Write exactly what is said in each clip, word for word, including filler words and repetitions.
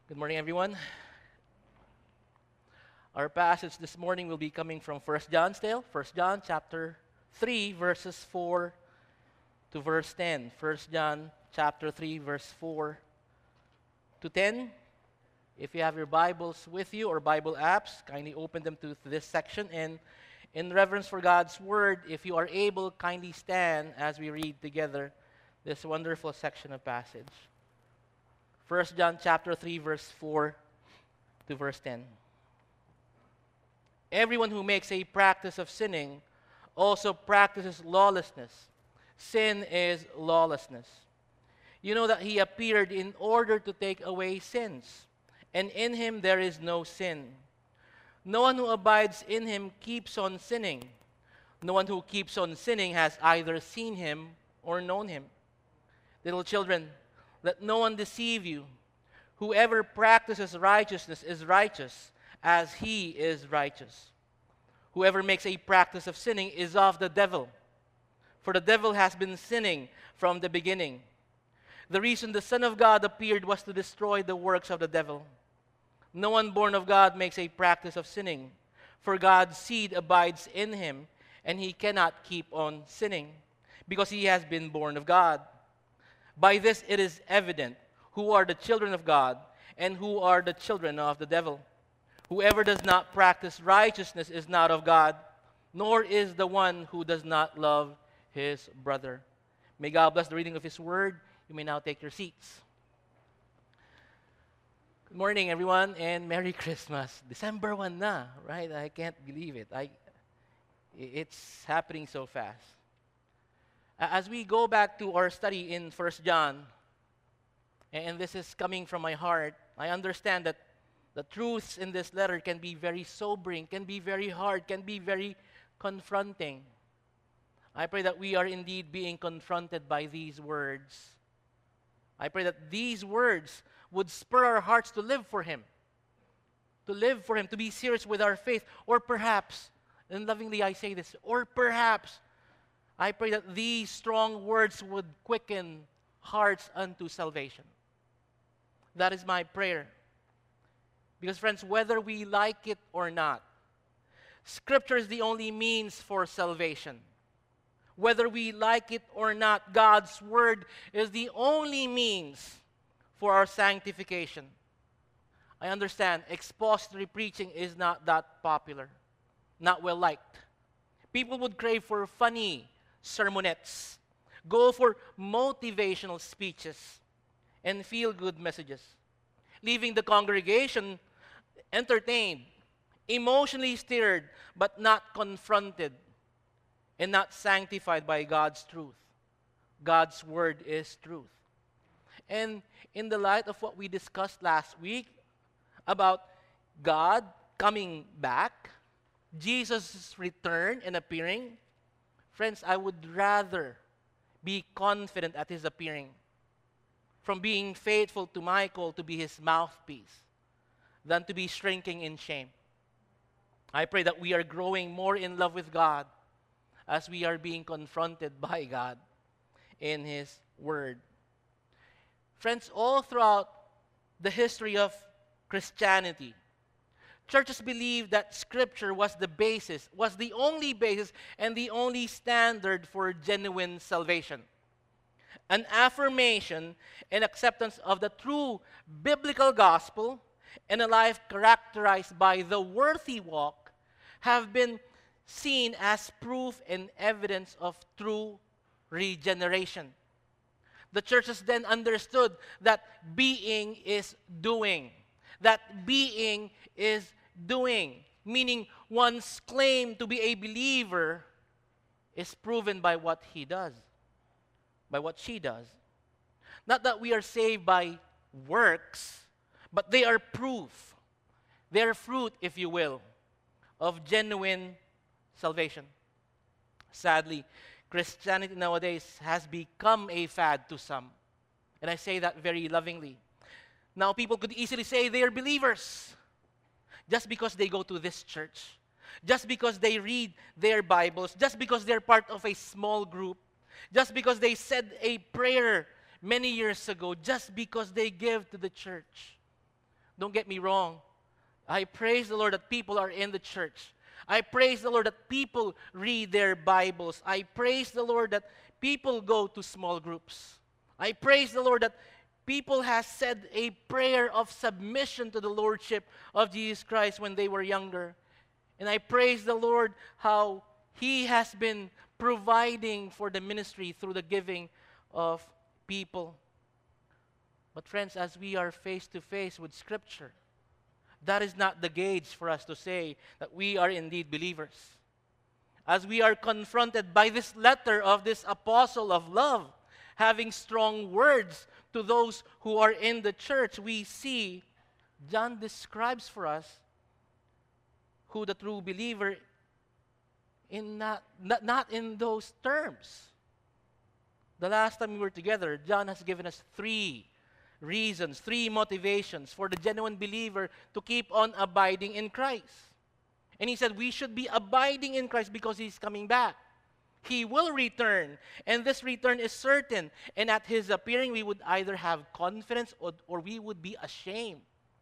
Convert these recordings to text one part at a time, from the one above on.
Good morning, everyone. Our passage this morning will be coming from First John still. First John chapter three, verses four to verse ten. First John chapter three, verse four to ten. If you have your Bibles with you or Bible apps, kindly open them to this section. And in reverence for God's Word, if you are able, kindly stand as we read together this wonderful section of passage. First John chapter three, verse four to verse ten. Everyone who makes a practice of sinning also practices lawlessness. Sin is lawlessness. You know that he appeared in order to take away sins, and in him there is no sin. No one who abides in him keeps on sinning. No one who keeps on sinning has either seen him or known him. Little children, let no one deceive you. Whoever practices righteousness is righteous, as he is righteous. Whoever makes a practice of sinning is of the devil, for the devil has been sinning from the beginning. The reason the Son of God appeared was to destroy the works of the devil. No one born of God makes a practice of sinning, for God's seed abides in him, and he cannot keep on sinning, because he has been born of God. By this it is evident who are the children of God and who are the children of the devil. Whoever does not practice righteousness is not of God, nor is the one who does not love his brother. May God bless the reading of his word. You may now take your seats. Good morning, everyone, and Merry Christmas. December first na, right? I can't believe it. I, it's happening so fast. As we go back to our study in First John, and this is coming from my heart, I understand that the truths in this letter can be very sobering, can be very hard, can be very confronting. I pray that we are indeed being confronted by these words. I pray that these words would spur our hearts to live for Him, to live for Him, to be serious with our faith, or perhaps, and lovingly I say this, or perhaps, I pray that these strong words would quicken hearts unto salvation. That is my prayer. Because friends, whether we like it or not, Scripture is the only means for salvation. Whether we like it or not, God's Word is the only means for our sanctification. I understand expository preaching is not that popular, not well liked. People would crave for funny sermonettes, go for motivational speeches, and feel-good messages, leaving the congregation entertained, emotionally stirred, but not confronted and not sanctified by God's truth. God's word is truth. And in the light of what we discussed last week about God coming back, Jesus' return and appearing, friends, I would rather be confident at His appearing from being faithful to my call to be His mouthpiece than to be shrinking in shame. I pray that we are growing more in love with God as we are being confronted by God in His Word. Friends, all throughout the history of Christianity, churches believed that Scripture was the basis, was the only basis and the only standard for genuine salvation. An affirmation and acceptance of the true biblical gospel and a life characterized by the worthy walk have been seen as proof and evidence of true regeneration. The churches then understood that being is doing. That being is doing, meaning one's claim to be a believer is proven by what he does, by what she does. Not that we are saved by works, but they are proof, they are fruit, if you will, of genuine salvation. Sadly, Christianity nowadays has become a fad to some, and I say that very lovingly. Now people could easily say they are believers just because they go to this church, just because they read their Bibles, just because they're part of a small group, just because they said a prayer many years ago, just because they give to the church. Don't get me wrong. I praise the Lord that people are in the church. I praise the Lord that people read their Bibles. I praise the Lord that people go to small groups. I praise the Lord that people have said a prayer of submission to the Lordship of Jesus Christ when they were younger. And I praise the Lord how He has been providing for the ministry through the giving of people. But friends, as we are face to face with Scripture, that is not the gauge for us to say that we are indeed believers. As we are confronted by this letter of this apostle of love, having strong words to those who are in the church, we see John describes for us who the true believer in not, not, not in those terms. The last time we were together, John has given us three reasons, three motivations for the genuine believer to keep on abiding in Christ. And he said we should be abiding in Christ because He's coming back. He will return, and this return is certain. And at His appearing, we would either have confidence or, or we would be ashamed.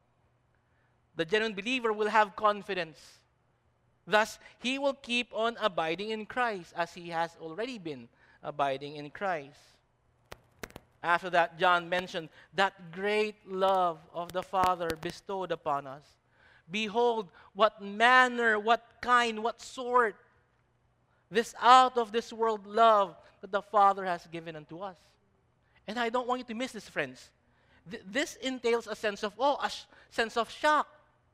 The genuine believer will have confidence. Thus, he will keep on abiding in Christ as he has already been abiding in Christ. After that, John mentioned that great love of the Father bestowed upon us. Behold, what manner, what kind, what sort, this out of this world love that the Father has given unto us. And I don't want you to miss this, friends. Th- this entails a sense of awe, a sh- sense of shock.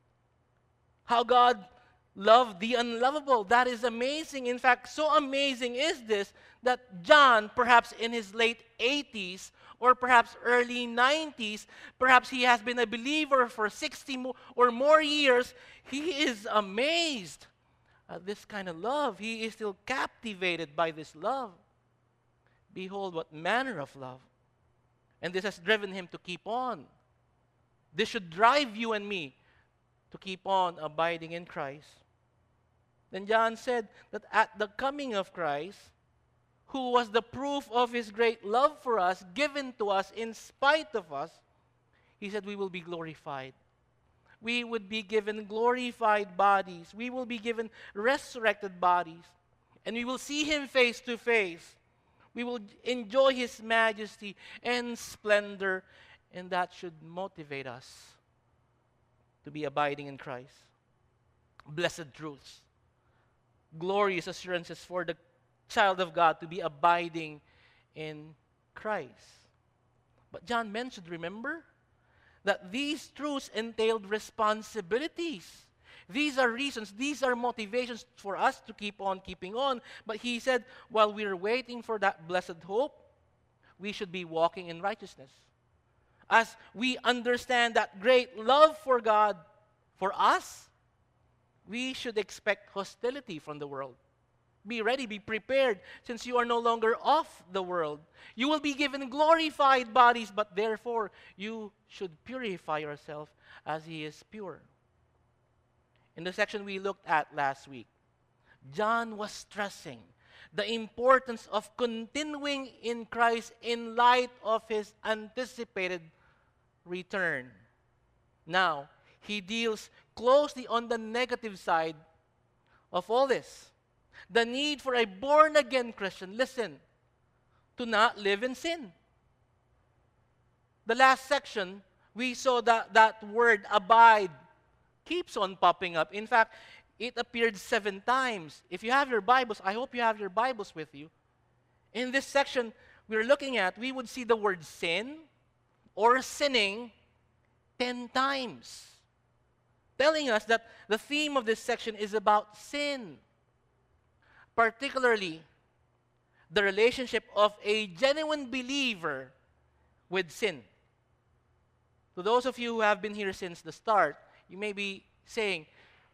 How God loved the unlovable. That is amazing. In fact, so amazing is this that John, perhaps in his late eighties or perhaps early nineties, perhaps he has been a believer for sixty mo- or more years, he is amazed at this kind of love. He is still captivated by this love. Behold, what manner of love. And this has driven him to keep on. This should drive you and me to keep on abiding in Christ. Then John said that at the coming of Christ, who was the proof of His great love for us, given to us in spite of us, He said we will be glorified. We would be given glorified bodies. We will be given resurrected bodies. And we will see Him face to face. We will enjoy His majesty and splendor. And that should motivate us to be abiding in Christ. Blessed truths. Glorious assurances for the child of God to be abiding in Christ. But John mentioned, remember, that these truths entailed responsibilities. These are reasons, these are motivations for us to keep on keeping on. But he said, while we're waiting for that blessed hope, we should be walking in righteousness. As we understand that great love for God, for us, we should expect hostility from the world. Be ready, be prepared, since you are no longer of the world. You will be given glorified bodies, but therefore you should purify yourself as He is pure. In the section we looked at last week, John was stressing the importance of continuing in Christ in light of His anticipated return. Now, he deals closely on the negative side of all this. The need for a born-again Christian, listen, to not live in sin. The last section, we saw that that word abide keeps on popping up. In fact, it appeared seven times. If you have your Bibles, I hope you have your Bibles with you. In this section we're looking at, we would see the word sin or sinning ten times. Telling us that the theme of this section is about sin. Particularly, the relationship of a genuine believer with sin. To those of you who have been here since the start, you may be saying,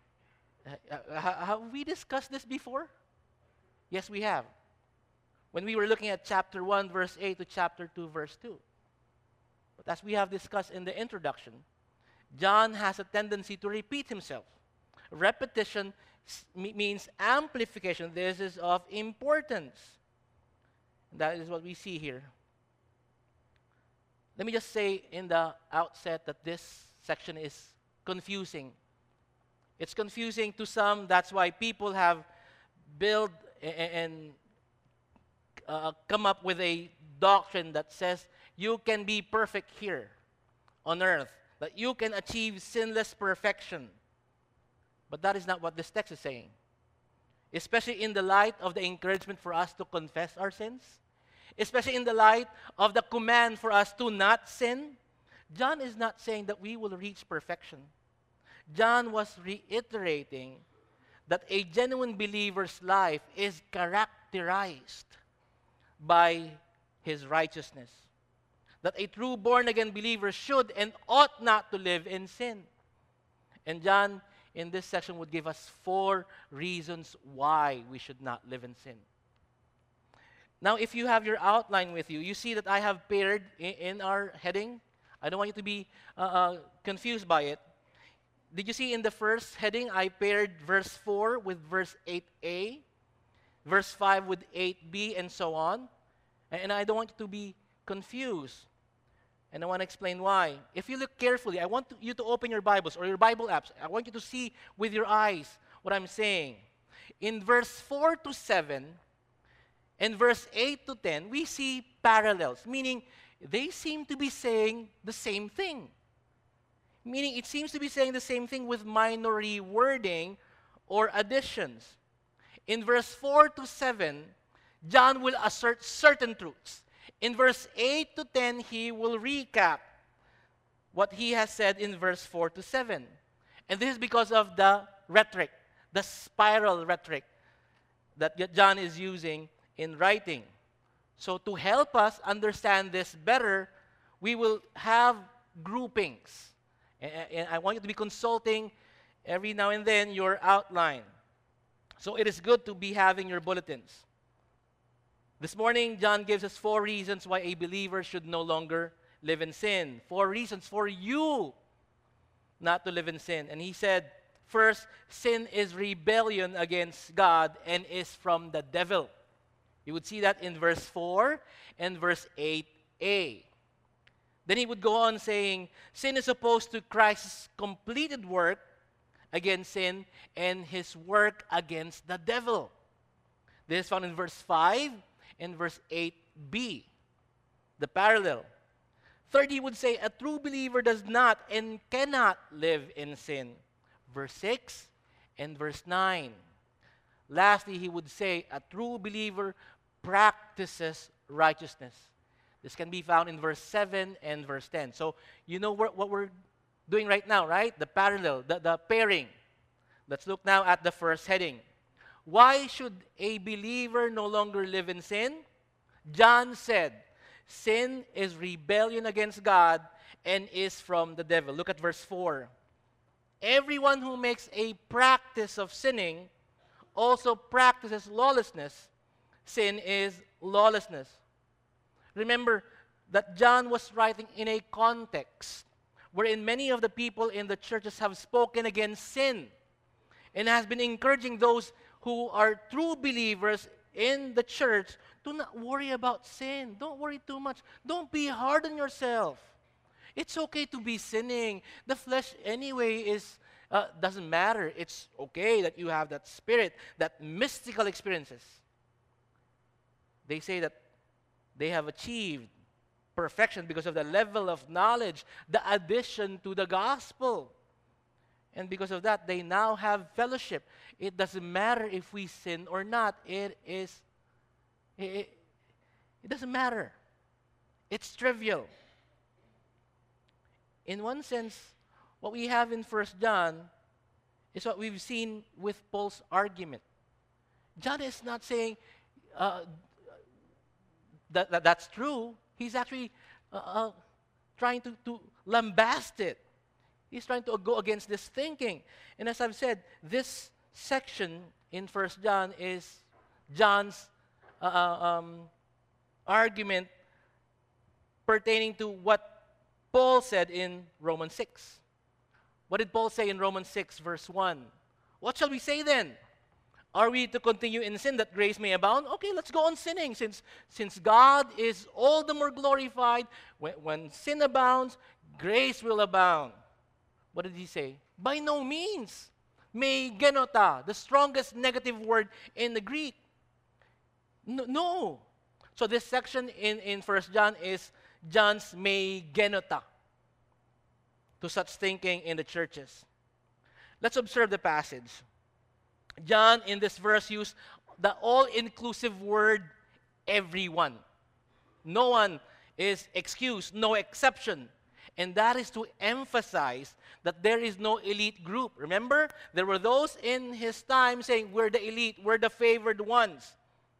uh, have we discussed this before? Yes, we have. When we were looking at chapter one, verse eight to chapter two, verse two. But as we have discussed in the introduction, John has a tendency to repeat himself. Repetition means amplification. This is of importance. That is what we see here. Let me just say in the outset that this section is confusing. It's confusing to some. That's why people have built and uh, come up with a doctrine that says you can be perfect here on earth, that you can achieve sinless perfection. But that is not what this text is saying. Especially in the light of the encouragement for us to confess our sins, especially in the light of the command for us to not sin, John is not saying that we will reach perfection. John was reiterating that a genuine believer's life is characterized by his righteousness. That a true born-again believer should and ought not to live in sin. And John, in this section, would give us four reasons why we should not live in sin. Now, if you have your outline with you, you see that I have paired in, in our heading. I don't want you to be uh, uh, confused by it. Did you see in the first heading, I paired verse four with verse eight a, verse five with eight b, and so on? And I don't want you to be confused. And I want to explain why. If you look carefully, I want to, you to open your Bibles or your Bible apps. I want you to see with your eyes what I'm saying. In verse four to seven and verse eight to ten, we see parallels, meaning they seem to be saying the same thing. Meaning it seems to be saying the same thing with minor rewording or additions. In verse four to seven, John will assert certain truths. In verse eight to ten, he will recap what he has said in verse four to seven. And this is because of the rhetoric, the spiral rhetoric that John is using in writing. So to help us understand this better, we will have groupings. And I want you to be consulting every now and then your outline. So it is good to be having your bulletins. This morning, John gives us four reasons why a believer should no longer live in sin. Four reasons for you not to live in sin. And he said, first, sin is rebellion against God and is from the devil. You would see that in verse four and verse eight a. Then he would go on saying, sin is opposed to Christ's completed work against sin and his work against the devil. This is found in verse five and verse eight b, the parallel. Third, he would say, a true believer does not and cannot live in sin. Verse six and verse nine. Lastly, he would say, a true believer practices righteousness. This can be found in verse seven and verse ten. So you know what, what we're doing right now, right? The parallel, the, the pairing. Let's look now at the first heading. Why should a believer no longer live in sin? John said, sin is rebellion against God and is from the devil. Look at verse four. Everyone who makes a practice of sinning also practices lawlessness. Sin is lawlessness. Remember that John was writing in a context wherein many of the people in the churches have spoken against sin and has been encouraging those who are true believers in the church to not worry about sin. Don't worry too much. Don't be hard on yourself. It's okay to be sinning. The flesh anyway is uh, doesn't matter. It's okay that you have that spirit, that mystical experiences. They say that they have achieved perfection because of the level of knowledge, the addition to the gospel. And because of that, they now have fellowship. It doesn't matter if we sin or not. It is, it, it doesn't matter. It's trivial. In one sense, what we have in First John is what we've seen with Paul's argument. John is not saying uh, that, that that's true. He's actually uh, uh, trying to, to lambast it. He's trying to go against this thinking. And as I've said, this section in First John is John's uh, um, argument pertaining to what Paul said in Romans six. What did Paul say in Romans six, verse one? What shall we say then? Are we to continue in sin that grace may abound? Okay, let's go on sinning. Since, since God is all the more glorified, when, when sin abounds, grace will abound. What did he say? By no means. Me genota, the strongest negative word in the Greek. No. no. So this section in, in First John is John's me genota to such thinking in the churches. Let's observe the passage. John in this verse used the all-inclusive word everyone. No one is excused, no exception. And that is to emphasize that there is no elite group. Remember, there were those in his time saying, we're the elite, we're the favored ones.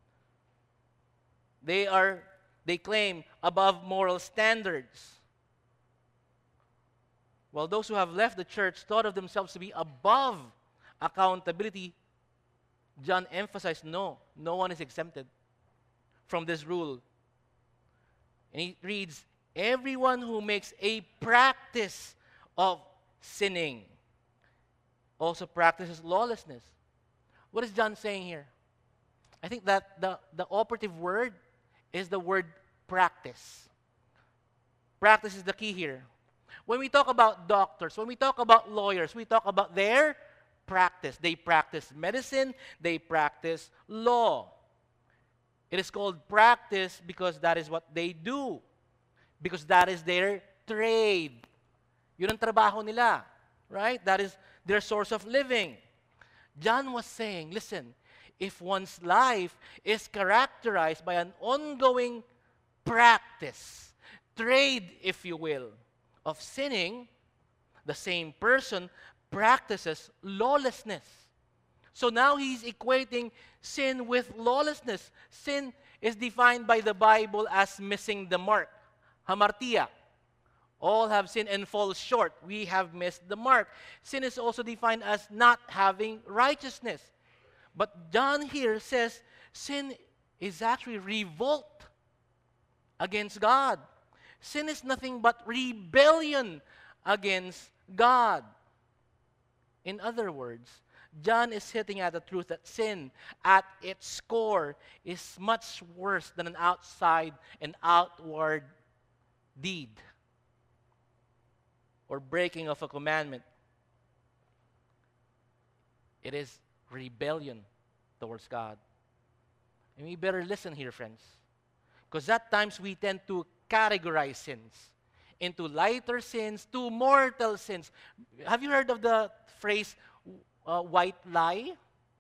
They are, they claim, above moral standards. While those who have left the church thought of themselves to be above accountability, John emphasized, no, no one is exempted from this rule. And he reads, everyone who makes a practice of sinning also practices lawlessness. What is John saying here? I think that the, the operative word is the word practice. Practice is the key here. When we talk about doctors, when we talk about lawyers, we talk about their practice. They practice medicine, they practice law. It is called practice because that is what they do. Because that is their trade. Yun ang trabaho nila. Right? That is their source of living. John was saying, listen, if one's life is characterized by an ongoing practice, trade, if you will, of sinning, the same person practices lawlessness. So now he's equating sin with lawlessness. Sin is defined by the Bible as missing the mark. Hamartia. All have sinned and fall short. We have missed the mark. Sin is also defined as not having righteousness. But John here says sin is actually revolt against God. Sin is nothing but rebellion against God. In other words, John is hitting at the truth that sin at its core is much worse than an outside and outward deed or breaking of a commandment. It is rebellion towards God. And we better listen here, friends. Because at times we tend to categorize sins into lighter sins, to mortal sins. Have you heard of the phrase, uh, white lie?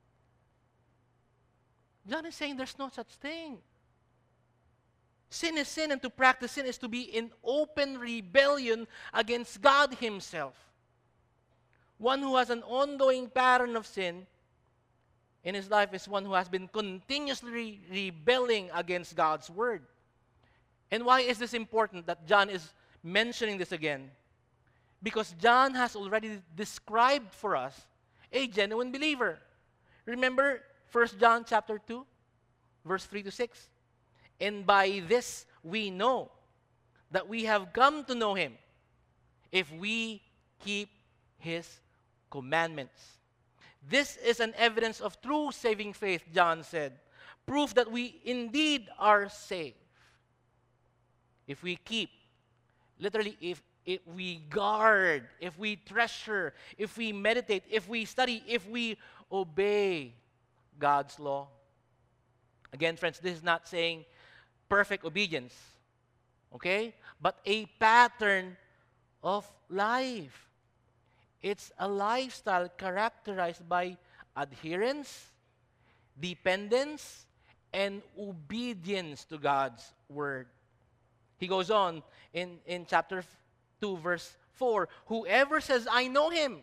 John is saying there's no such thing. Sin is sin, and to practice sin is to be in open rebellion against God Himself. One who has an ongoing pattern of sin in his life is one who has been continuously rebelling against God's Word. And why is this important that John is mentioning this again? Because John has already described for us a genuine believer. Remember First John chapter two, verse three to six? And by this we know that we have come to know Him if we keep His commandments. This is an evidence of true saving faith, John said. Proof that we indeed are saved. If we keep, literally, if, if we guard, if we treasure, if we meditate, if we study, if we obey God's law. Again, friends, this is not saying perfect obedience, okay? But a pattern of life. It's a lifestyle characterized by adherence, dependence, and obedience to God's Word. He goes on in, in chapter two, verse four, whoever says, I know Him.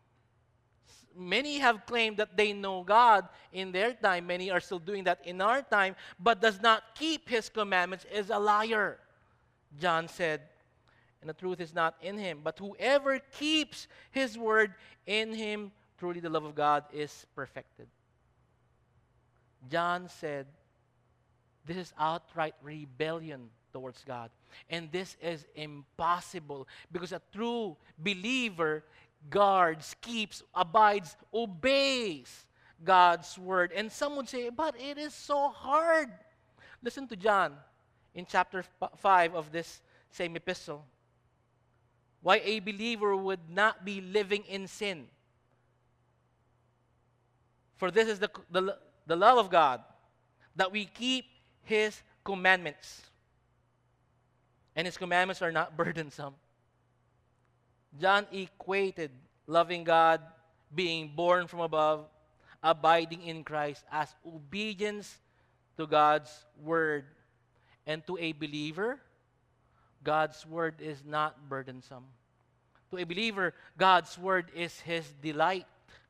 Many have claimed that they know God in their time. Many are still doing that in our time, but does not keep His commandments is a liar, John said. And the truth is not in him. But whoever keeps His word, in him truly the love of God is perfected. John said, this is outright rebellion towards God. And this is impossible because a true believer guards, keeps, abides, obeys God's word. And some would say, but it is so hard. Listen to John in chapter five of this same epistle. why a believer would not be living in sin. For this is the, the, the love of God, that we keep His commandments. And His commandments are not burdensome. John equated loving God, being born from above, abiding in Christ, as obedience to God's word. And to a believer, God's word is not burdensome. To a believer, God's word is his delight.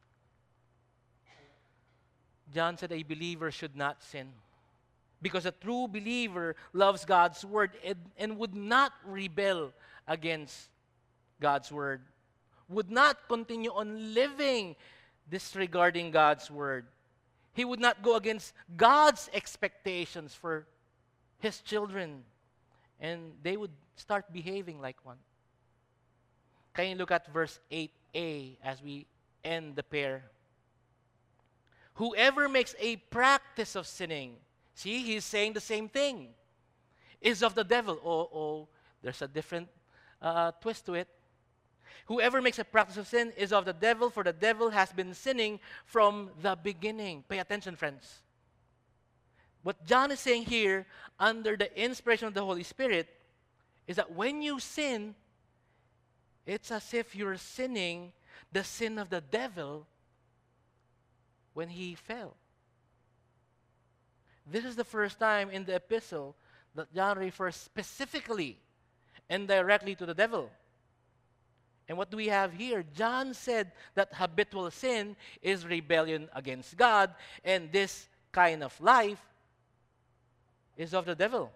John said a believer should not sin, because a true believer loves God's word and, and would not rebel against God's word, would not continue on living disregarding God's word. He would not go against God's expectations for his children, and they would start behaving like one. Can you look at verse eight a as we end the pair? Whoever makes a practice of sinning, see, he's saying the same thing, is of the devil. Oh, oh, there's a different uh, twist to it. Whoever makes a practice of sin is of the devil, for the devil has been sinning from the beginning. Pay attention, friends. What John is saying here, under the inspiration of the Holy Spirit, is that when you sin, it's as if you're sinning the sin of the devil when he fell. This is the first time in the epistle that John refers specifically and directly to the devil. And what do we have here? John said that habitual sin is rebellion against God, and this kind of life is of the devil.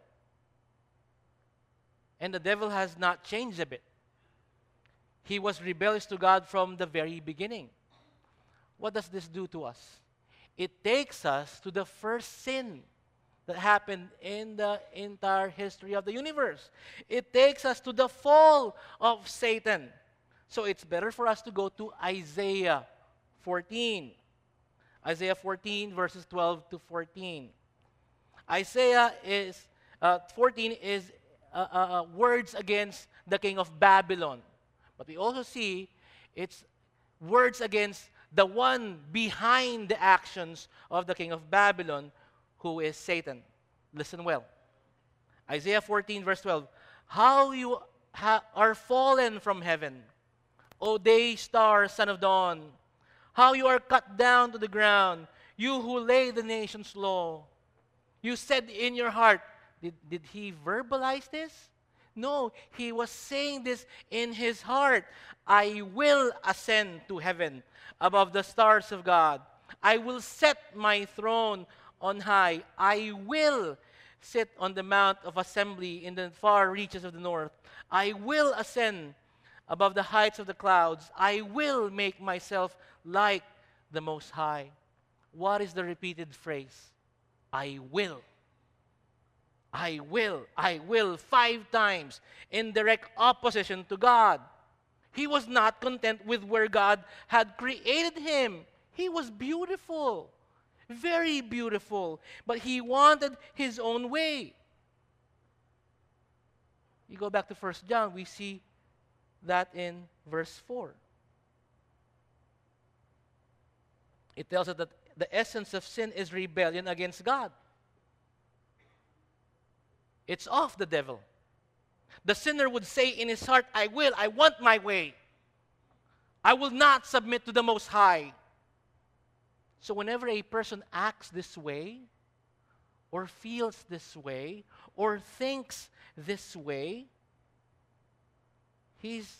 And the devil has not changed a bit. He was rebellious to God from the very beginning. What does this do to us? It takes us to the first sin that happened in the entire history of the universe. It takes us to the fall of Satan. So it's better for us to go to Isaiah fourteen. Isaiah fourteen, verses twelve to fourteen. Isaiah is, uh, fourteen is uh, uh, uh, words against the king of Babylon. But we also see it's words against the one behind the actions of the king of Babylon, who is Satan. Listen well. Isaiah fourteen, verse twelve. How you ha- are fallen from heaven, O day star, son of dawn. How you are cut down to the ground, you who lay the nations low. You said in your heart, did, did he verbalize this? No, he was saying this in his heart. I will ascend to heaven above the stars of God. I will set my throne on high. I will sit on the mount of assembly in the far reaches of the north. I will ascend above the heights of the clouds. I will make myself like the Most High. What is the repeated phrase? I will. I will. I will. Five times in direct opposition to God. He was not content with where God had created him. He was beautiful. Very beautiful. But he wanted his own way. You go back to First John, we see that in verse four. It tells us that the essence of sin is rebellion against God. It's of the devil. The sinner would say in his heart, I will, I want my way. I will not submit to the Most High. So whenever a person acts this way, or feels this way, or thinks this way, he's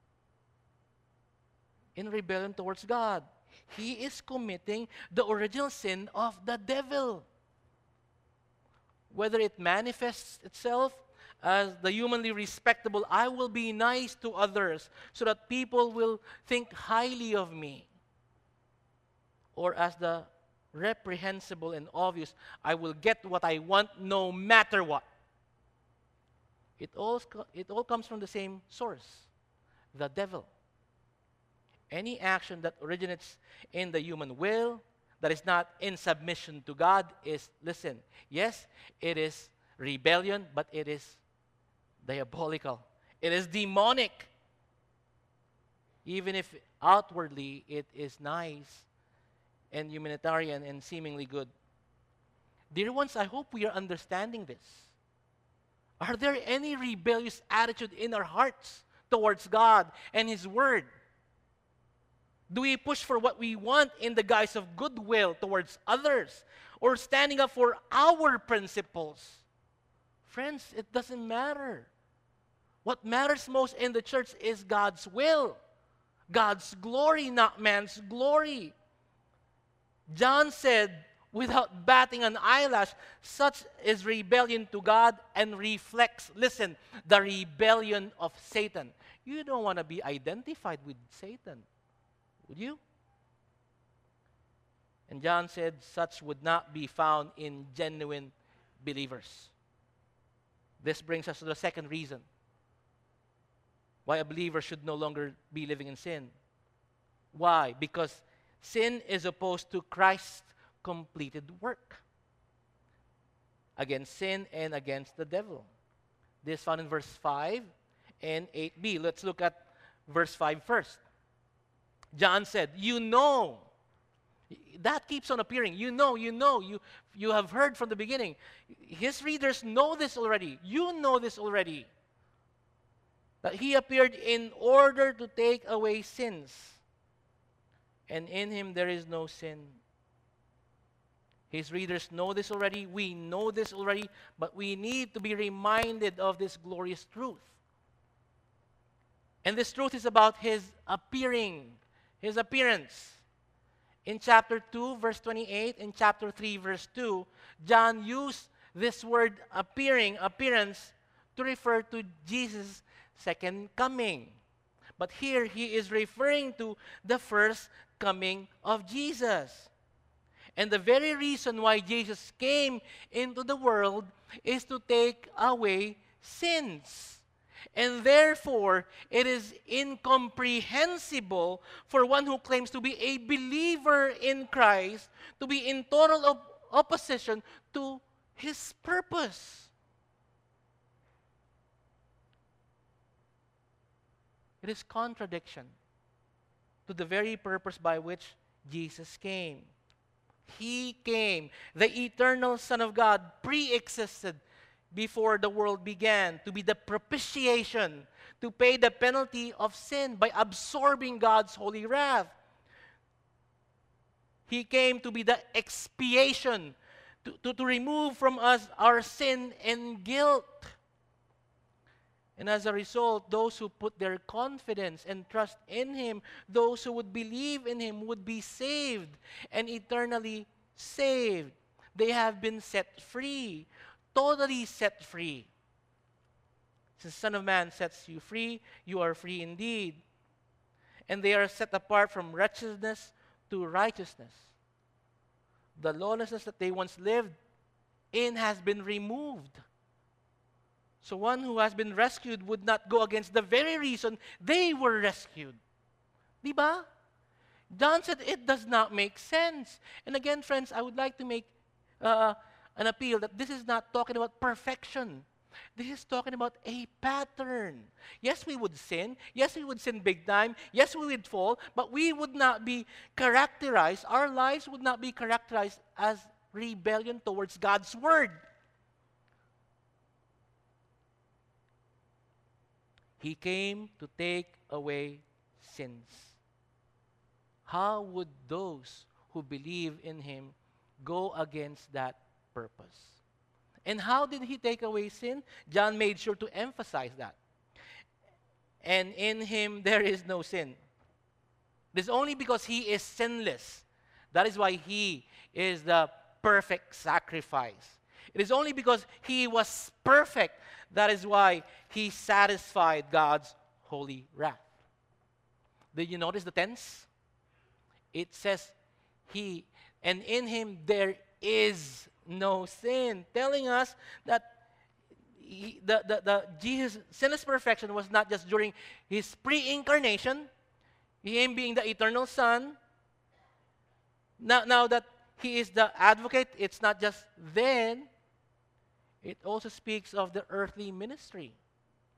in rebellion towards God. He is committing the original sin of the devil. Whether it manifests itself as the humanly respectable, I will be nice to others so that people will think highly of me. Or as the reprehensible and obvious, I will get what I want no matter what. It all, it all comes from the same source, the devil. Any action that originates in the human will, that is not in submission to God, is, listen, yes, it is rebellion, but it is diabolical. It is demonic. even if outwardly it is nice and humanitarian and seemingly good. Dear ones, I hope we are understanding this. Are there any rebellious attitude in our hearts towards God and His Word? Do we push for what we want in the guise of goodwill towards others or standing up for our principles? Friends, it doesn't matter. What matters most in the church is God's will, God's glory, not man's glory. John said, without batting an eyelash, such is rebellion to God and reflects, listen, the rebellion of Satan. You don't want to be identified with Satan, would you? And John said, such would not be found in genuine believers. This brings us to the second reason why a believer should no longer be living in sin. Why? Because sin is opposed to Christ's completed work against sin and against the devil. This is found in verse five and eight b. Let's look at verse five first. John said, you know. That keeps on appearing. You know, you know, you, you have heard from the beginning. His readers know this already. You know this already. That He appeared in order to take away sins. And in Him there is no sin. His readers know this already. We know this already. But we need to be reminded of this glorious truth. And this truth is about His appearing. His appearance. In chapter two, verse twenty-eight, in chapter three, verse two, John used this word appearing, appearance, to refer to Jesus' second coming. But here he is referring to the first coming of Jesus. And the very reason why Jesus came into the world is to take away sins. And therefore, it is incomprehensible for one who claims to be a believer in Christ to be in total op- opposition to His purpose. It is contradiction to the very purpose by which Jesus came. He came, the eternal Son of God, pre-existed before the world began, to be the propitiation, to pay the penalty of sin by absorbing God's holy wrath. He came to be the expiation, to, to, to remove from us our sin and guilt. And as a result, those who put their confidence and trust in Him, those who would believe in Him, would be saved and eternally saved. They have been set free. Totally set free. Since the Son of Man sets you free, you are free indeed. And they are set apart from wretchedness to righteousness. The lawlessness that they once lived in has been removed. So one who has been rescued would not go against the very reason they were rescued. Diba? John said it does not make sense. And again, friends, I would like to make uh, an appeal that this is not talking about perfection. This is talking about a pattern. Yes, we would sin. Yes, we would sin big time. Yes, we would fall. But we would not be characterized, our lives would not be characterized as rebellion towards God's Word. He came to take away sins. How would those who believe in Him go against that purpose? And how did He take away sin? John made sure to emphasize that. And in Him there is no sin. This is only because He is sinless. That is why He is the perfect sacrifice. It is only because He was perfect. That is why He satisfied God's holy wrath. Did you notice the tense? It says He, and in Him there is no sin, telling us that he, the, the, the Jesus' sinless perfection was not just during His pre-incarnation, Him being the eternal Son. Now, now that He is the advocate, it's not just then. It also speaks of the earthly ministry.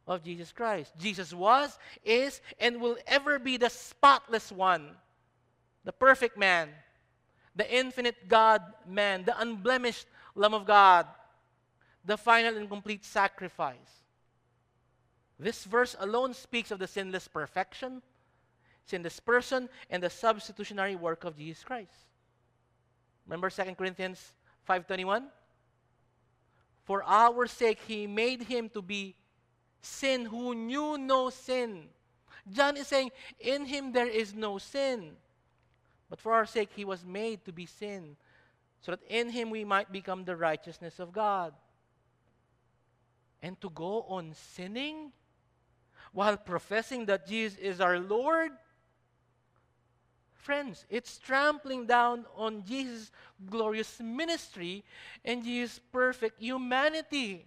of Jesus Christ. Jesus was, is, and will ever be the spotless one, the perfect man, the infinite God-man, the unblemished Lamb of God, the final and complete sacrifice. This verse alone speaks of the sinless perfection, sinless person, and the substitutionary work of Jesus Christ. Remember Second Corinthians five twenty-one? For our sake, He made Him to be sin who knew no sin. John is saying, in Him there is no sin. But for our sake, He was made to be sin, so that in Him we might become the righteousness of God. And to go on sinning while professing that Jesus is our Lord? Friends, it's trampling down on Jesus' glorious ministry and Jesus' perfect humanity.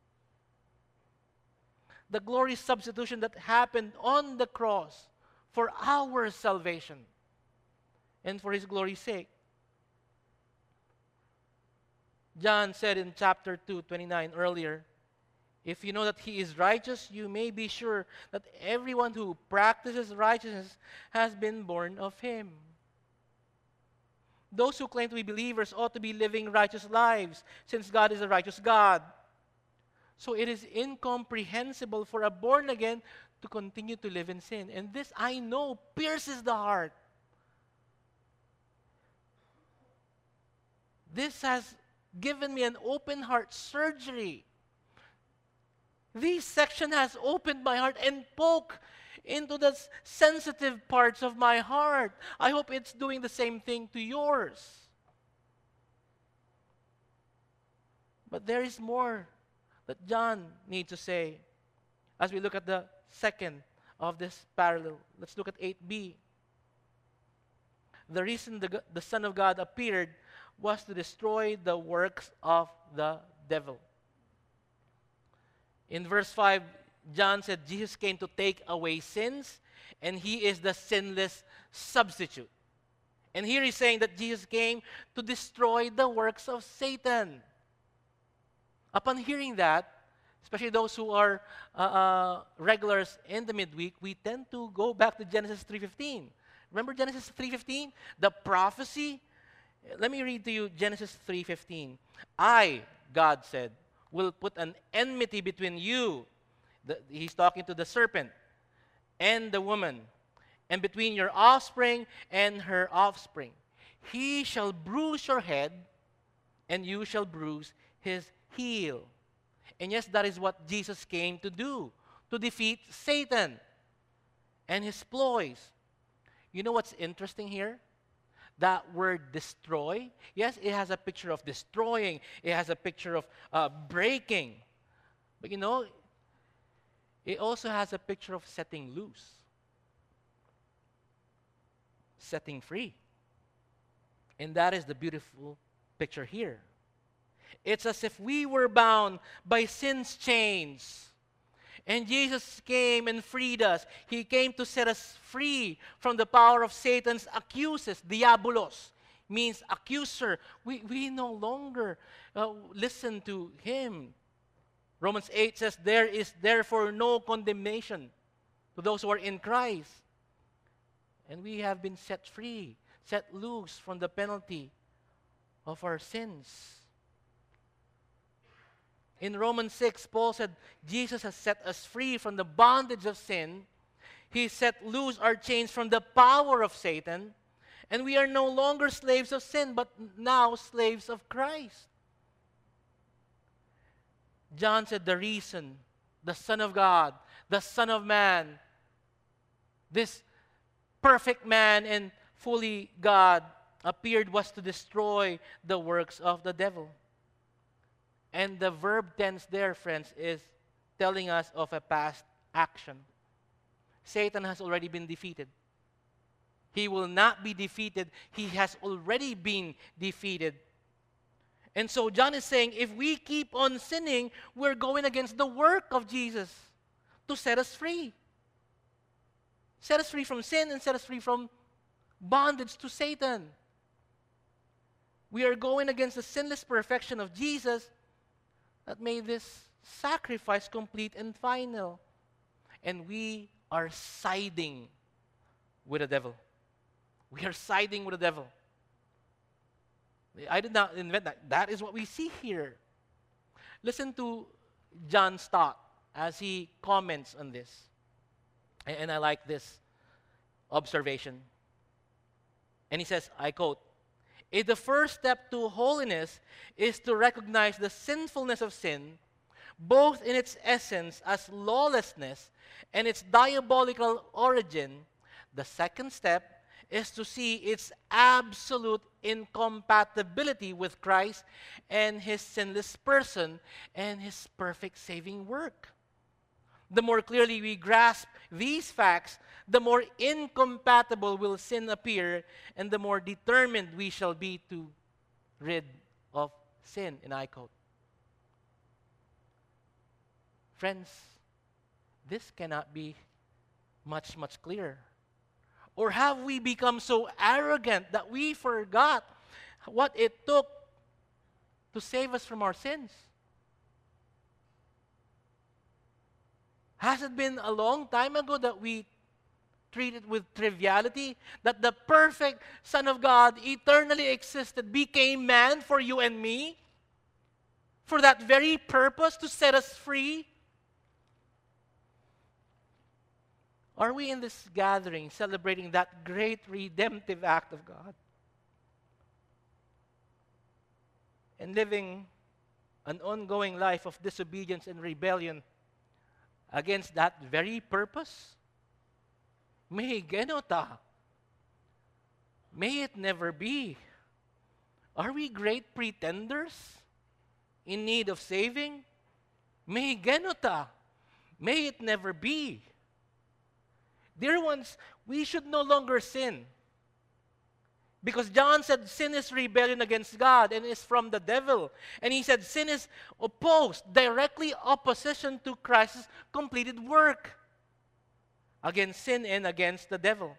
The glorious substitution that happened on the cross for our salvation and for His glory's sake. John said in chapter two, twenty-nine earlier, if you know that He is righteous, you may be sure that everyone who practices righteousness has been born of Him. Those who claim to be believers ought to be living righteous lives, since God is a righteous God. So it is incomprehensible for a born-again to continue to live in sin. And this, I know, pierces the heart. This has given me an open heart surgery. This section has opened my heart and poked into the sensitive parts of my heart. I hope it's doing the same thing to yours. But there is more that John needs to say as we look at the second of this parallel. Let's look at eight b. The reason the, the Son of God appeared was to destroy the works of the devil. In verse five, John said Jesus came to take away sins, and He is the sinless substitute. And here he's saying that Jesus came to destroy the works of Satan. Upon hearing that, especially those who are uh, uh, regulars in the midweek, we tend to go back to Genesis three fifteen. Remember Genesis three fifteen? The prophecy? Let me read to you Genesis three fifteen. I, God said, will put an enmity between you, the, he's talking to the serpent, and the woman, and between your offspring and her offspring. He shall bruise your head, and you shall bruise his heel. And yes, that is what Jesus came to do, to defeat Satan and his ploys. You know what's interesting here? That word destroy, yes, it has a picture of destroying. It has a picture of uh, breaking. But you know, it also has a picture of setting loose, setting free. And that is the beautiful picture here. It's as if we were bound by sin's chains. And Jesus came and freed us. He came to set us free from the power of Satan's accusers. Diabolos means accuser. We, we no longer uh, listen to him. Romans eight says, there is therefore no condemnation to those who are in Christ. And we have been set free, set loose from the penalty of our sins. In Romans six, Paul said, Jesus has set us free from the bondage of sin. He set loose our chains from the power of Satan. And we are no longer slaves of sin, but now slaves of Christ. John said the reason the Son of God, the Son of Man, this perfect man and fully God appeared was to destroy the works of the devil. And the verb tense there, friends, is telling us of a past action. Satan has already been defeated. He will not be defeated. He has already been defeated. And so John is saying, if we keep on sinning, we're going against the work of Jesus to set us free. Set us free from sin and set us free from bondage to Satan. We are going against the sinless perfection of Jesus that made this sacrifice complete and final. And we are siding with the devil. We are siding with the devil. I did not invent that. That is what we see here. Listen to John Stott as he comments on this. And, and I like this observation. And he says, I quote, "If the first step to holiness is to recognize the sinfulness of sin, both in its essence as lawlessness and its diabolical origin, the second step is to see its absolute incompatibility with Christ and his sinless person and his perfect saving work. The more clearly we grasp these facts, the more incompatible will sin appear, and the more determined we shall be to rid of sin." And I quote. Friends, this cannot be much, much clearer. Or have we become so arrogant that we forgot what it took to save us from our sins? Has it been a long time ago that we treated with triviality that the perfect Son of God eternally existed, became man for you and me, for that very purpose, to set us free? Are we in this gathering celebrating that great redemptive act of God and living an ongoing life of disobedience and rebellion against that very purpose? May genota. May it never be. Are we great pretenders in need of saving? May genota. May it never be. Dear ones, we should no longer sin. Because John said sin is rebellion against God and is from the devil. And he said sin is opposed, directly opposition to Christ's completed work against sin and against the devil.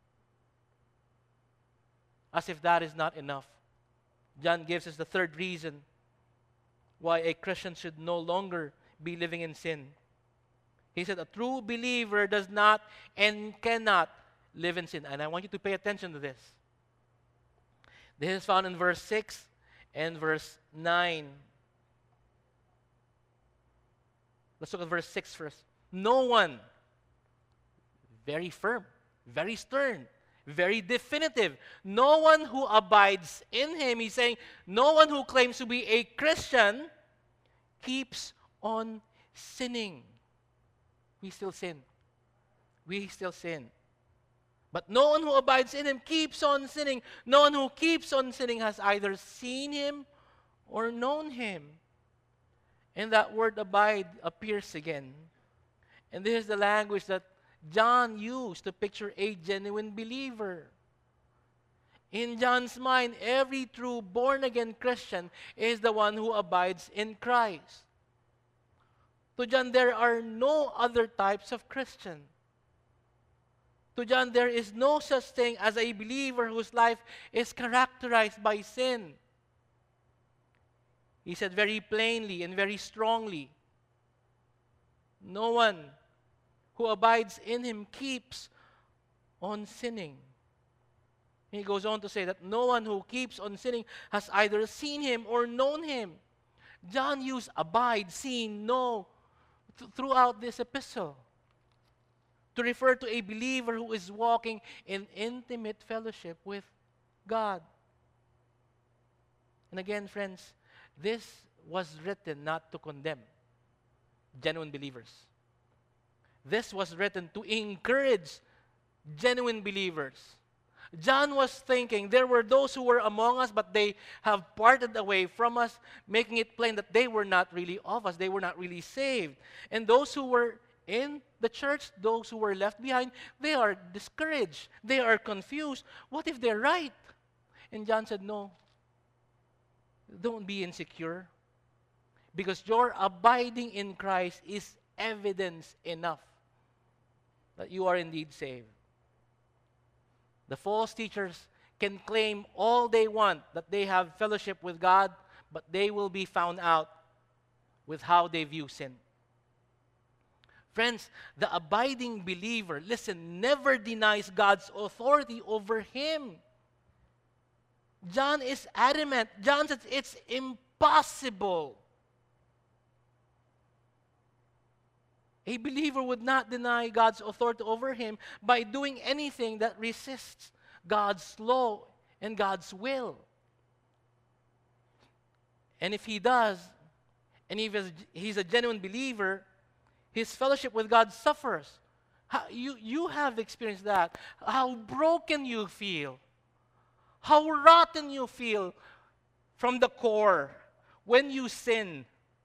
As if that is not enough, John gives us the third reason why a Christian should no longer be living in sin. He said a true believer does not and cannot live in sin. And I want you to pay attention to this. This is found in verse six and verse nine. Let's look at verse six first. No one, very firm, very stern, very definitive. No one who abides in him, he's saying, no one who claims to be a Christian keeps on sinning. We still sin. We still sin. But no one who abides in him keeps on sinning. No one who keeps on sinning has either seen him or known him. And that word abide appears again. And this is the language that John used to picture a genuine believer. In John's mind, every true born-again Christian is the one who abides in Christ. To John, there are no other types of Christian. To John, there is no such thing as a believer whose life is characterized by sin. He said very plainly and very strongly, no one who abides in him keeps on sinning. He goes on to say that no one who keeps on sinning has either seen him or known him. John used abide, seen, know th- throughout this epistle to refer to a believer who is walking in intimate fellowship with God. And again, friends, this was written not to condemn genuine believers. This was written to encourage genuine believers. John was thinking there were those who were among us, but they have parted away from us, making it plain that they were not really of us. They were not really saved. And those who were in the church, those who were left behind, they are discouraged. They are confused. What if they're right? And John said, no, don't be insecure, because your abiding in Christ is evidence enough that you are indeed saved. The false teachers can claim all they want that they have fellowship with God, but they will be found out with how they view sin. Friends, the abiding believer, listen, never denies God's authority over him. John is adamant. John says it's impossible. A believer would not deny God's authority over him by doing anything that resists God's law and God's will. And if he does, and if he's a genuine believer, his fellowship with God suffers. How, you, you have experienced that. How broken you feel. How rotten you feel from the core when you sin.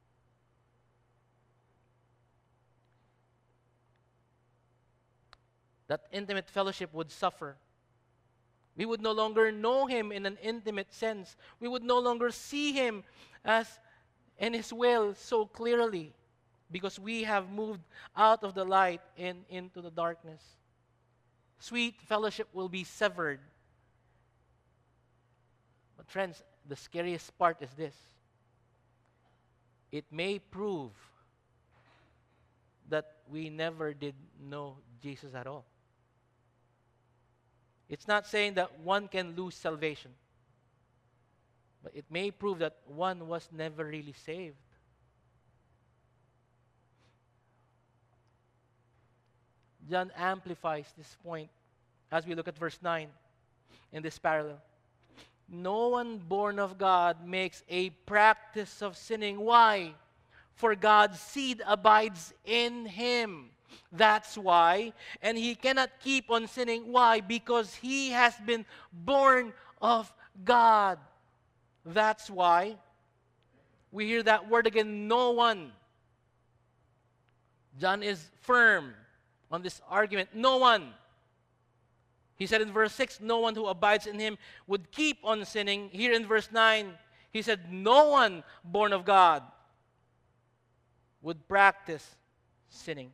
That intimate fellowship would suffer. We would no longer know him in an intimate sense. We would no longer see him as in his will so clearly, because we have moved out of the light and into the darkness. Sweet fellowship will be severed. But friends, the scariest part is this. It may prove that we never did know Jesus at all. It's not saying that one can lose salvation, but it may prove that one was never really saved. John amplifies this point as we look at verse nine in this parallel. No one born of God makes a practice of sinning. Why? For God's seed abides in him. That's why. And he cannot keep on sinning. Why? Because he has been born of God. That's why. We hear that word again, no one. John is firm on this argument. No one. He said in verse six, no one who abides in him would keep on sinning. Here in verse nine, he said, no one born of God would practice sinning.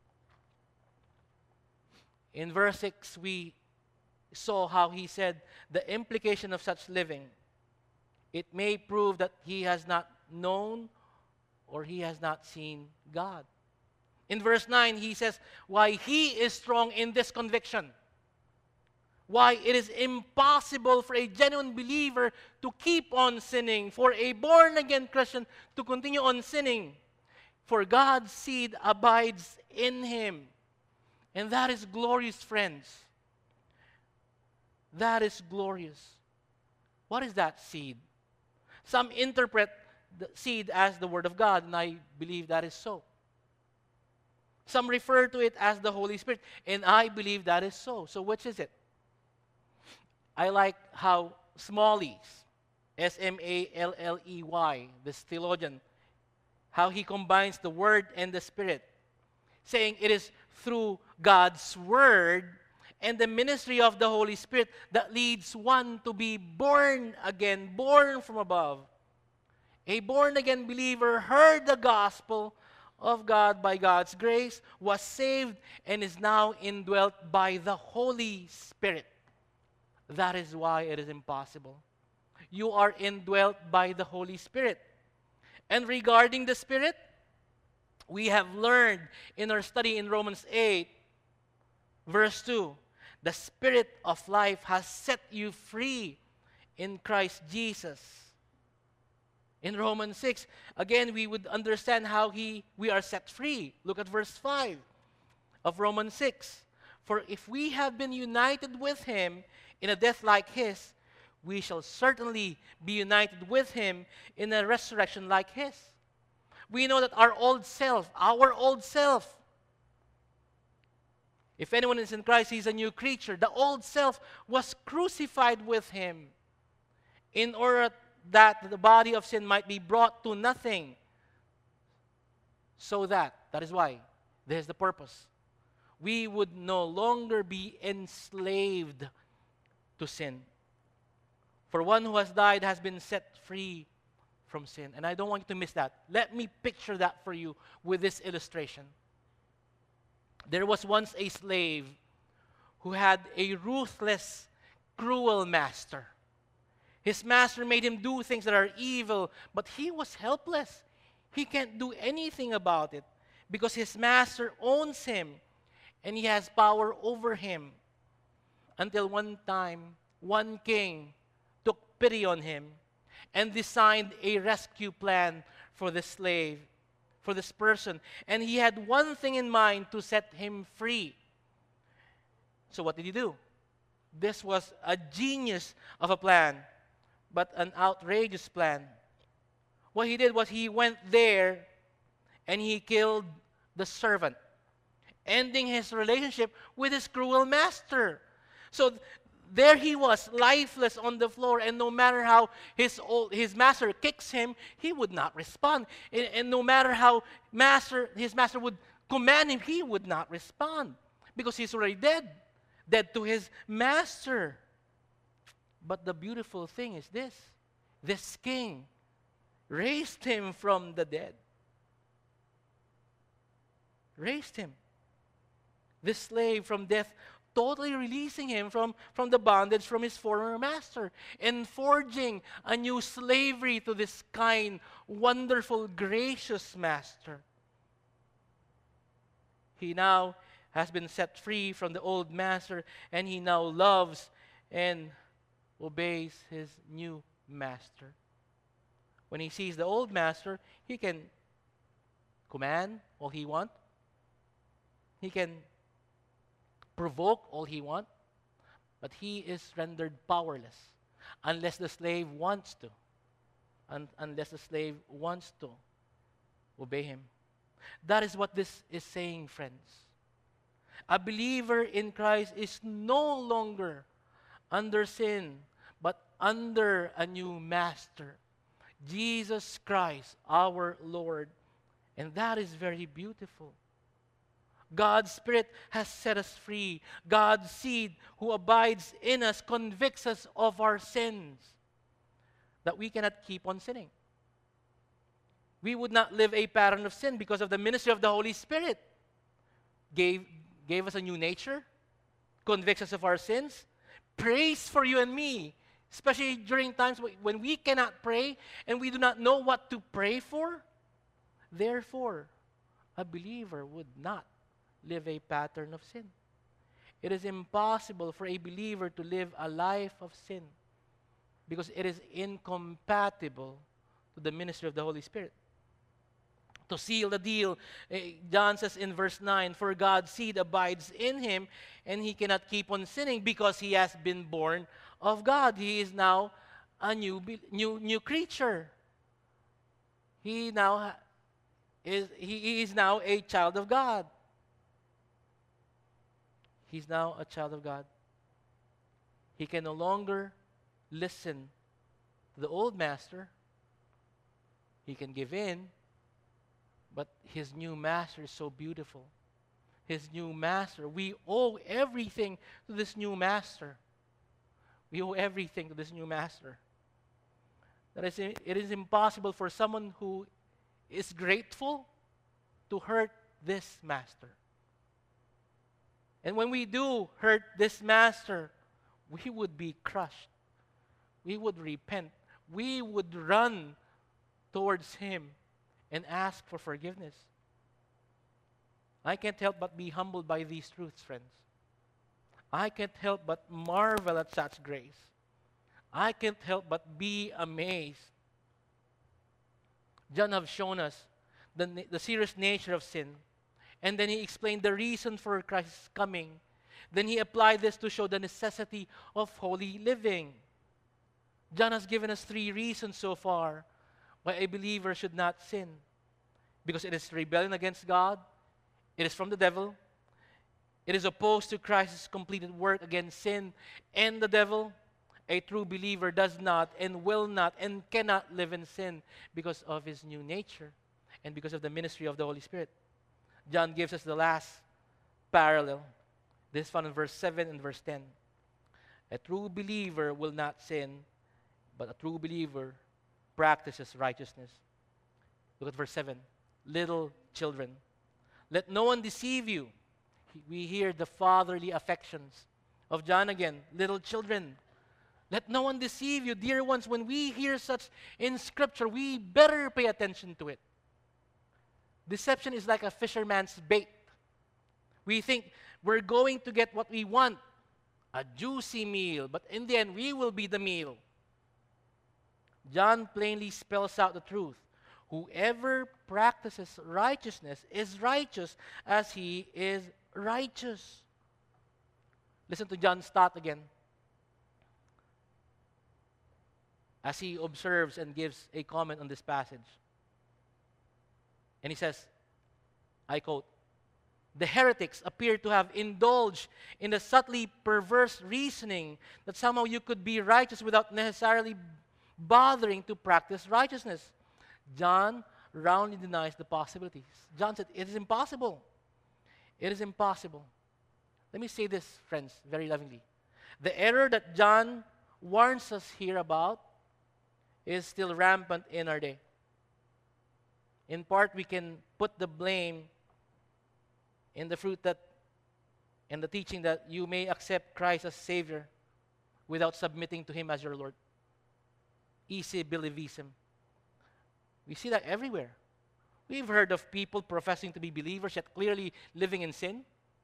In verse six, we saw how he said the implication of such living. It may prove that he has not known or he has not seen God. In verse nine, he says why he is strong in this conviction. Why it is impossible for a genuine believer to keep on sinning, for a born-again Christian to continue on sinning. For God's seed abides in him. And that is glorious, friends. That is glorious. What is that seed? Some interpret the seed as the Word of God, and I believe that is so. Some refer to it as the Holy Spirit, and I believe that is so. So which is it? I like how Smalley, S M A L L E Y, this theologian, how he combines the Word and the Spirit, saying it is through God's Word and the ministry of the Holy Spirit that leads one to be born again, born from above. A born-again believer heard the gospel of God by God's grace, was saved, and is now indwelt by the Holy Spirit. That is why it is impossible. You are indwelt by the Holy Spirit. And regarding the Spirit, we have learned in our study in Romans eight, verse two, the Spirit of life has set you free in Christ Jesus. In Romans six, again, we would understand how he, we are set free. Look at verse five of Romans six. For if we have been united with him in a death like his, we shall certainly be united with him in a resurrection like his. We know that our old self, our old self, if anyone is in Christ, he's a new creature. The old self was crucified with him in order that the body of sin might be brought to nothing. So that, that is why, there's the purpose. We would no longer be enslaved to sin. For one who has died has been set free from sin. And I don't want you to miss that. Let me picture that for you with this illustration. There was once a slave who had a ruthless, cruel master. His master made him do things that are evil, but he was helpless. He can't do anything about it because his master owns him and he has power over him. Until one time, one king took pity on him and designed a rescue plan for the slave, for this person. And he had one thing in mind: to set him free. So what did he do? This was a genius of a plan, but an outrageous plan. What he did was he went there and he killed the servant, ending his relationship with his cruel master. So th- there he was, lifeless on the floor, and no matter how his old, his master kicks him, he would not respond. And, and no matter how master his master would command him, he would not respond because he's already dead, dead to his master. But the beautiful thing is this: this king raised him from the dead. Raised him. This slave from death, totally releasing him from, from the bondage from his former master and forging a new slavery to this kind, wonderful, gracious master. He now has been set free from the old master, and he now loves and obeys his new master. When he sees the old master, he can command all he wants. He can provoke all he wants, but he is rendered powerless unless the slave wants to, un- unless the slave wants to obey him. That is what this is saying, friends. A believer in Christ is no longer under sin, but under a new master, Jesus Christ, our Lord. And that is very beautiful. God's Spirit has set us free. God's seed who abides in us convicts us of our sins, that we cannot keep on sinning. We would not live a pattern of sin because of the ministry of the Holy Spirit. Gave, gave us a new nature, convicts us of our sins, prays for you and me, especially during times when we cannot pray and we do not know what to pray for. Therefore, a believer would not live a pattern of sin. It is impossible for a believer to live a life of sin because it is incompatible to the ministry of the Holy Spirit. To seal the deal, eh, John says in verse nine, "For God's seed abides in him, and he cannot keep on sinning because he has been born of God." He is now a new, new, new creature. He now ha- is he is now a child of God. He's now a child of God. He can no longer listen to the old master. He can give in, but his new master is so beautiful. His new master, we owe everything to this new master. We owe everything to this new master. That is, it is impossible for someone who is grateful to hurt this master. And when we do hurt this master, we would be crushed. We would repent. We would run towards him and ask for forgiveness. I can't help but be humbled by these truths, friends. I can't help but marvel at such grace. I can't help but be amazed. John has shown us the, the serious nature of sin. And then he explained the reason for Christ's coming. Then he applied this to show the necessity of holy living. John has given us three reasons so far why a believer should not sin. Because it is rebellion against God, it is from the devil, it is opposed to Christ's completed work against sin and the devil. A true believer does not and will not and cannot live in sin because of his new nature and because of the ministry of the Holy Spirit. John gives us the last parallel. This found in verse seven and verse ten. A true believer will not sin, but a true believer practices righteousness. Look at verse seven. Little children, let no one deceive you. We hear the fatherly affections of John again. Little children, let no one deceive you. Dear ones, when we hear such in Scripture, we better pay attention to it. Deception is like a fisherman's bait. We think we're going to get what we want, a juicy meal, but in the end, we will be the meal. John plainly spells out the truth. Whoever practices righteousness is righteous as he is righteous. Listen to John Stott again, as he observes and gives a comment on this passage. And he says, I quote, "The heretics appear to have indulged in the subtly perverse reasoning that somehow you could be righteous without necessarily bothering to practice righteousness." John roundly denies the possibilities. John said, it is impossible. It is impossible. Let me say this, friends, very lovingly. The error that John warns us here about is still rampant in our day. In part, we can put the blame in the fruit that, and the teaching that you may accept Christ as Savior without submitting to Him as your Lord. Easy believism. We see that everywhere. We've heard of people professing to be believers yet clearly living in sin.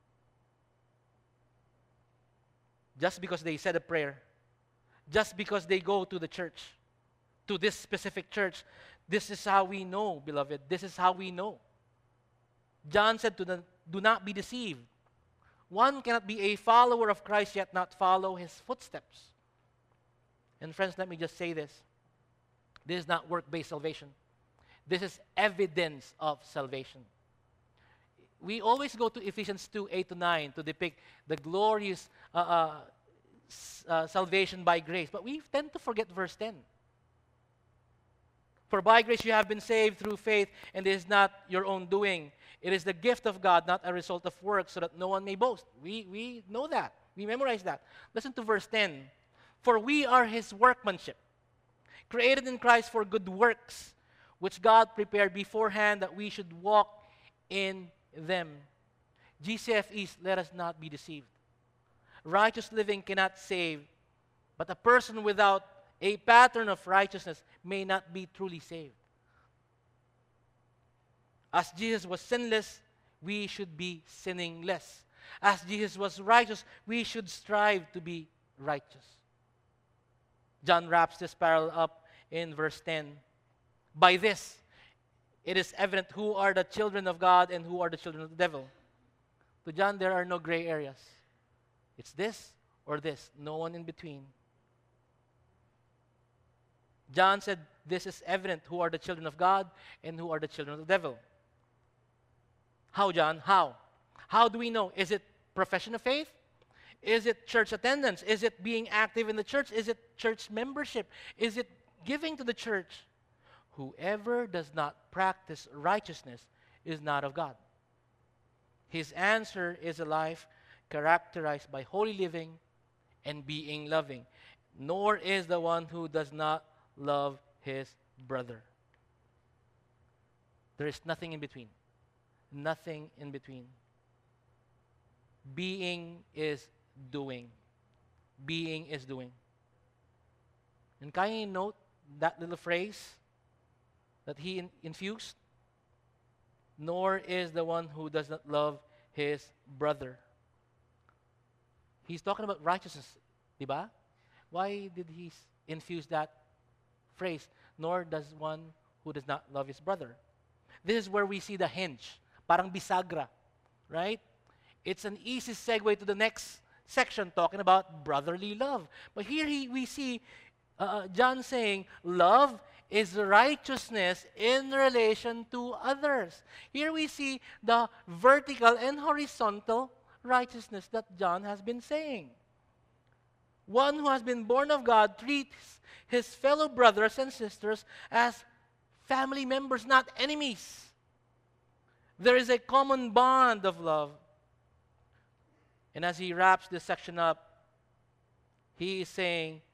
Just because they said a prayer. Just because they go to the church. To this specific church. This is how we know, beloved. This is how we know. John said to them, do not be deceived. One cannot be a follower of Christ yet not follow His footsteps. And friends, let me just say this. This is not work-based salvation. This is evidence of salvation. We always go to Ephesians two, eight to nine to depict the glorious uh, uh, s- uh, salvation by grace. But we tend to forget verse ten. For by grace you have been saved through faith, and it is not your own doing. It is the gift of God, not a result of works, so that no one may boast. We, we know that. We memorize that. Listen to verse ten. For we are His workmanship, created in Christ for good works, which God prepared beforehand that we should walk in them. G C F East, let us not be deceived. Righteous living cannot save, but a person without a pattern of righteousness may not be truly saved. As Jesus was sinless, we should be sinning less. As Jesus was righteous, we should strive to be righteous. John wraps this parallel up in verse ten. By this, it is evident who are the children of God and who are the children of the devil. To John, there are no gray areas. It's this or this, no one in between. John said, this is evident who are the children of God and who are the children of the devil. How, John? How? How do we know? Is it profession of faith? Is it church attendance? Is it being active in the church? Is it church membership? Is it giving to the church? Whoever does not practice righteousness is not of God. His answer is a life characterized by holy living and being loving. Nor is the one who does not love his brother. There is nothing in between. Nothing in between. Being is doing. Being is doing. And can you note that little phrase that he in- infused? Nor is the one who does not love his brother. He's talking about righteousness, diba? Why did he s- infuse that phrase? Nor does one who does not love his brother. This is where we see the hinge. Parang bisagra, right? It's an easy segue to the next section talking about brotherly love. But here he, we see uh, John saying, love is righteousness in relation to others. Here we see the vertical and horizontal righteousness that John has been saying. One who has been born of God treats his fellow brothers and sisters as family members, not enemies. There is a common bond of love. And as he wraps this section up, he is saying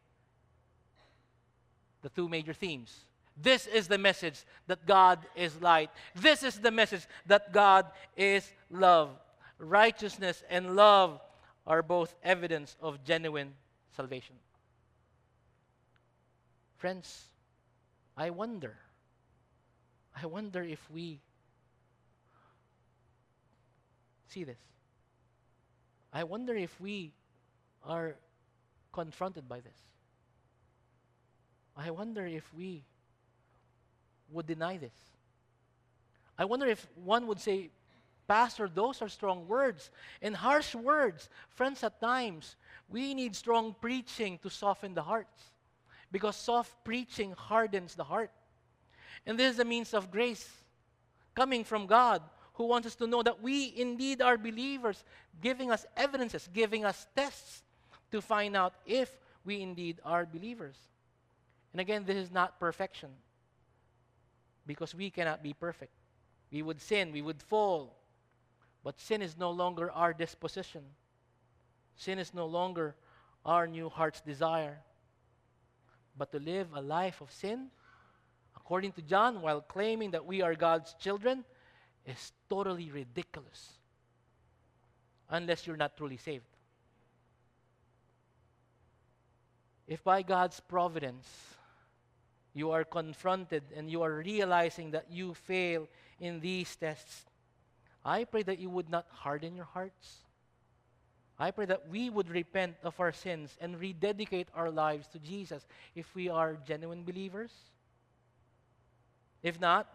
the two major themes. This is the message that God is light. This is the message that God is love. Righteousness and love are both evidence of genuine salvation. Friends, I wonder, I wonder if we see this. I wonder if we are confronted by this. I wonder if we would deny this. I wonder if one would say, Pastor, those are strong words and harsh words. Friends, at times, we need strong preaching to soften the hearts, because soft preaching hardens the heart. And this is a means of grace coming from God, who wants us to know that we indeed are believers, giving us evidences, giving us tests to find out if we indeed are believers. And again, this is not perfection, because we cannot be perfect. We would sin, we would fall, but sin is no longer our disposition. Sin is no longer our new heart's desire. But to live a life of sin, according to John, while claiming that we are God's children, is totally ridiculous, unless you're not truly saved. If by God's providence you are confronted and you are realizing that you fail in these tests, I pray that you would not harden your hearts. I pray that we would repent of our sins and rededicate our lives to Jesus if we are genuine believers. If not,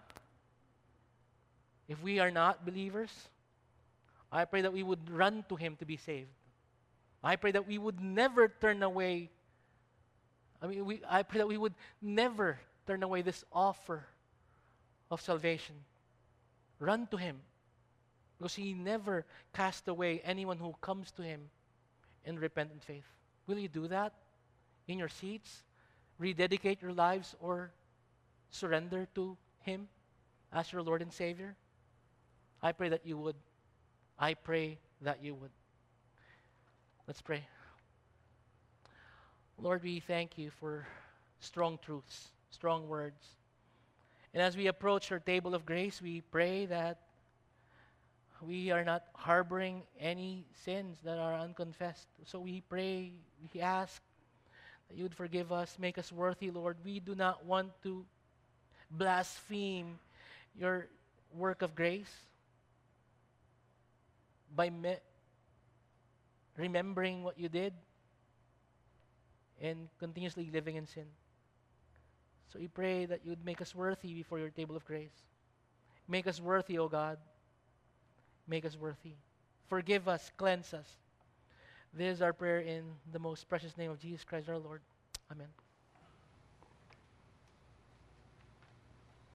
if we are not believers, I pray that we would run to Him to be saved. I pray that we would never turn away. I mean, we, I pray that we would never turn away this offer of salvation. Run to Him, because He never cast away anyone who comes to Him in repentant faith. Will you do that in your seats? Rededicate your lives or surrender to Him as your Lord and Savior? I pray that you would. I pray that you would. Let's pray. Lord, we thank You for strong truths, strong words. And as we approach your table of grace, we pray that we are not harboring any sins that are unconfessed. So we pray, we ask that You would forgive us, make us worthy, Lord. We do not want to blaspheme Your work of grace by me- remembering what You did and continuously living in sin. So we pray that You would make us worthy before Your table of grace. Make us worthy, O God. Make us worthy. Forgive us, cleanse us. This is our prayer in the most precious name of Jesus Christ our Lord. Amen.